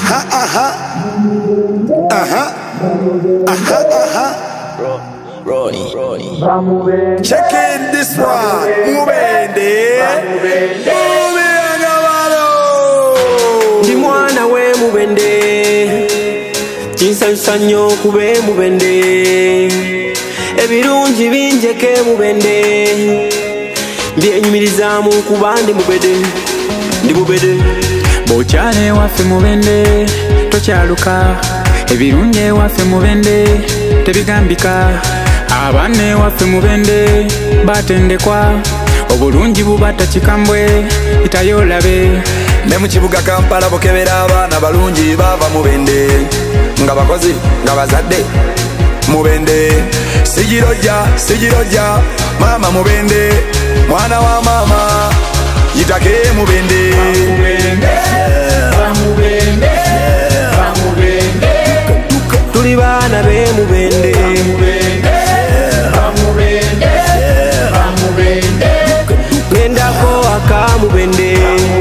Check in this one. Mubende. Ndi mwana we mubende, chinsansanyo kube mubende, ebirungi binjeke mubende, byenyumiriza mu kuba ndi mubende, ndi mubende. Bochale waffe mubende, tokyaluka, ebirungi waffe mubende, tebigambika, abane waffe mubende, batendekwa, obulungi bubata kikambwe, itayolabe. Ne mu kibuga Kampala bokebera abaana balungi bava mubende, nga bakozi nga bazadde mubende. Sigiroja mama mubende, mwana wa mama yitake mubende. Tuli baana be mubende, ngendako aka mubende,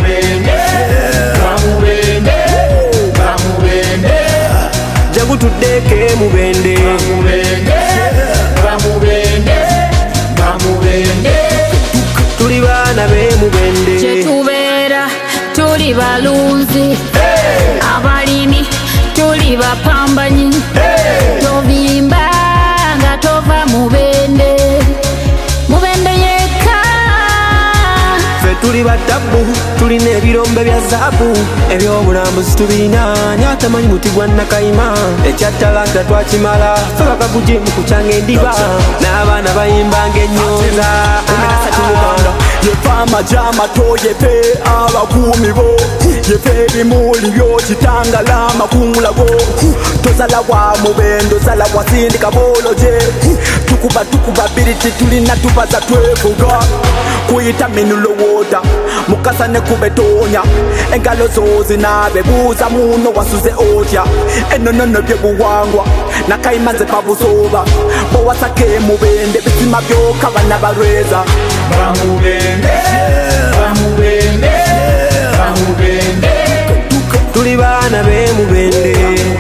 jangu tudeke mubende, tuli baana be mubende. Chetubeera tuli balunzi, abalimi tuli bapambanyi, tovimba nga tova mubende, mubende yeka. Fe tuli batabu, tulina ebirombe bya zaabu, ebyobulambuzi tubirina, nyatamanyi muti gwa Nakayima, ekyattalanta twakimala, fe bakaguje mu kukyanga endiba, n'abaana bayimbanga ennyonza. Yefa amajama toyefe abakuumi bo, yefe ebimuli byokitangala amakungula go, tozala wa mubendo zala wasindika boloje, tukuba biriti tulina tubaza twevuga, kuyita minulo woda mukasa ne kubetonya, engalo zo zinabebuuza muno wasuze otya, enonono byebuwangwa Nakayima nze pabusoba, bowasake mubende bisima byoka bana balweza. Tuli baana be mubende,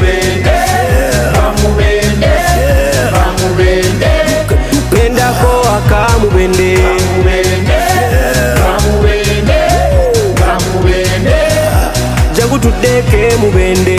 ngendako aka mubende, jangu tudeke mubende,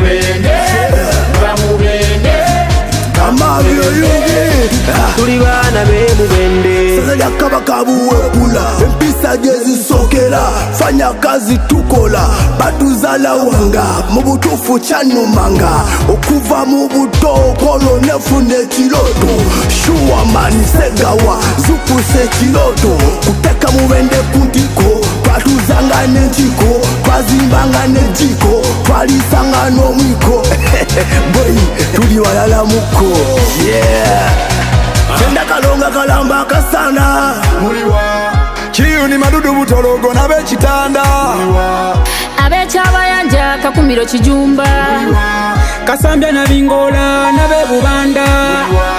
tuli baana be mubende. Sasa yakabaka buwepula, empisa jezisokera, fanya kazi tukola, batuzala wanga, mubutufu chanumanga, okuva mubuto kolo nefune kiloto, shuwa mani segawa, zuku se kiloto, kuteka mubende kuntiko, twatuzanga nenjiko, twazimbanga nenjiko, twalisanga no mwiko, boy, tuli walala muko, yeah. Chenda kalonga kalamba kasana muliwa, chiyuni madudu butologo nabe chitanda muliwa, Abechabayanja kakumiro kijumba muliwa, Kasambya na bingola nabe bubanda muliwa.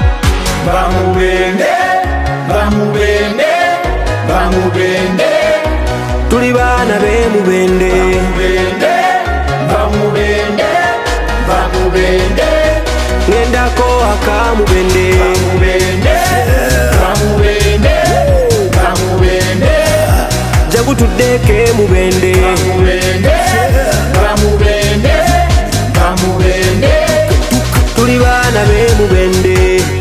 Bamubende Tuli baana be mubende, ngendako aka mubende, jangu tudeke mubende, tuli baana be mubende.